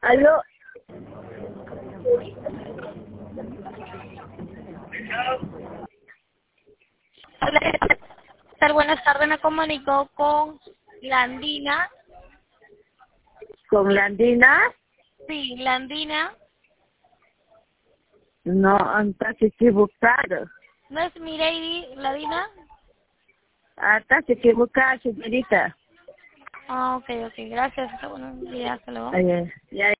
Aló. Hola, ¿qué tal? Buenas tardes, me comunico con Landina. ¿Con Landina? Sí, Landina. No, estás equivocado. ¿No es Mireidi, Landina? Estás equivocada, señorita. Ah, ok, gracias. Buenos días, hasta luego. Ya.